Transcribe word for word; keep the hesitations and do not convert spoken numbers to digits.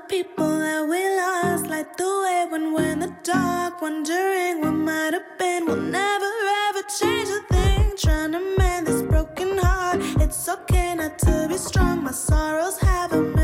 people that we lost, light the way when we're in the dark, wondering what might have been. We'll never ever change a thing, trying to mend this broken heart. It's okay not to be strong, my sorrows have a